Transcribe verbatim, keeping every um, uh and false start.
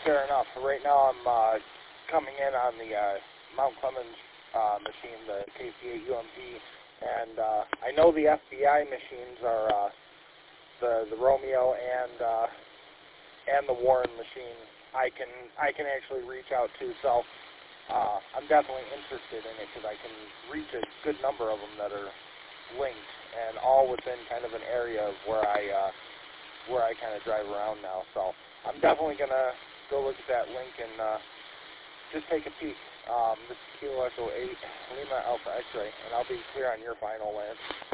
fair enough. Right now I'm uh, coming in on the uh, Mount Clemens uh, machine, the K C eight U M P, and uh, I know the F B I machines are uh, the the Romeo and uh, and the Warren machine. I can I can actually reach out to, so uh, I'm definitely interested in it because I can reach a good number of them that are linked and all within kind of an area of where I uh, where I kind of drive around now. So I'm definitely gonna go look at that link and uh, just take a peek. Um, this is Kilo Echo eight Lima Alpha X-Ray, and I'll be clear on your final, Lance.